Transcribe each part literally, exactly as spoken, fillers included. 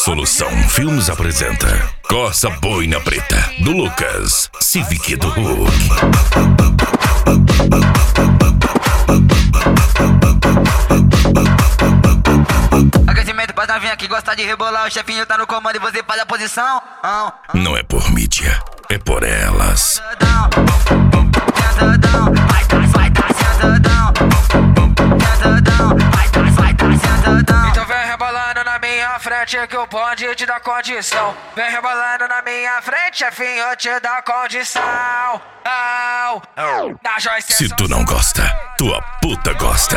Solução Filmes apresenta Corsa Boina Preta, do Lucas, Civic do Hulk. Aquecimento pra novinha que gosta de rebolar. O chefinho tá no comando e você faz a posição. Não é por mídia, é por elas. Vai tá, vai tá sentadão. Vai tá, vai tá sentadão. Então vem rebolando na minha frente que o bonde te dá condição. Vem rebolando na minha frente, chefinho, te dá condição. Au, au. Da Joyce Se tu não gosta, tua puta gosta.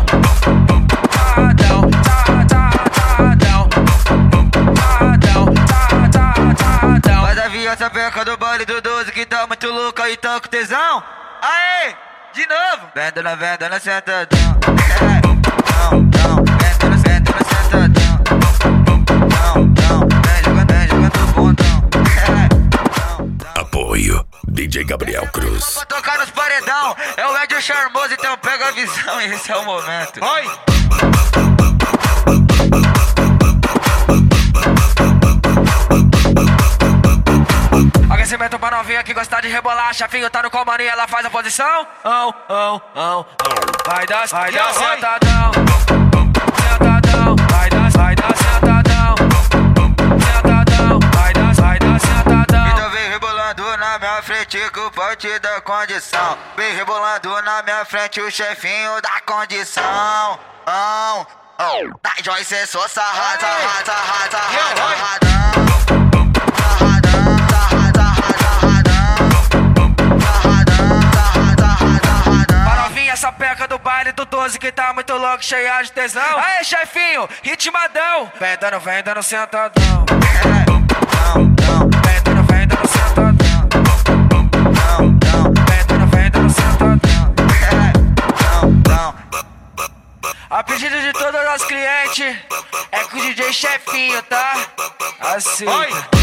Vai da via essa peca do baile do doze que tá muito louca e tá com tesão. Aê, de novo. Vendo na venda na sentadão. Não, não, vendo na venda na sentadão. Não, não, vem jogando, vem jogando pontão. Apoio D J Gabriel Cruz. Vou tocar nos paredão. É o Ed Charmoso, então pega a visão e esse é o momento. Oi! Aquecimento pra novinha que gosta de rebolar. Chefinho tá no comando e ela faz a posição. Oh, oh, oh, oh. Vai dar, vai dar sentadão. Sentadão, vai dar, vai dar sentadão. Sentadão, vai dar, vai dar sentadão. Então vem rebolando na minha frente que o pai te dá condição. Vem rebolando na minha frente o chefinho dá condição. Oh, oh. Da Joyce é só sarrada, sarrada, sarrada, sarrada. Essa peca do baile do doze que tá muito louco, cheia de tesão. Aê, chefinho, ritmadão. Vem dando, vem dando sentadão. Vem dando, vem dando sentadão. Vem dando, vem dando sentadão. A pedido de todos os clientes, é com o D J Chefinho, tá? Assim.